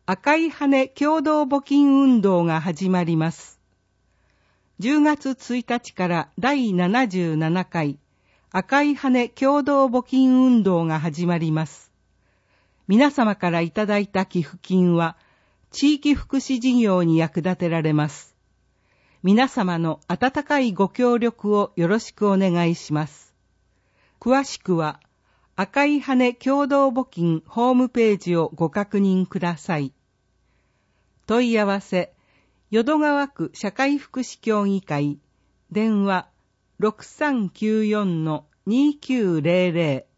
赤い羽共同募金運動が始まります。10月1日から第77回赤い羽共同募金運動が始まります。皆様からいただいた寄付金は地域福祉事業に役立てられます。皆様の温かいご協力をよろしくお願いします。詳しくは赤い羽共同募金ホームページをご確認ください。問い合わせ、淀川区社会福祉協議会、電話 6394-2900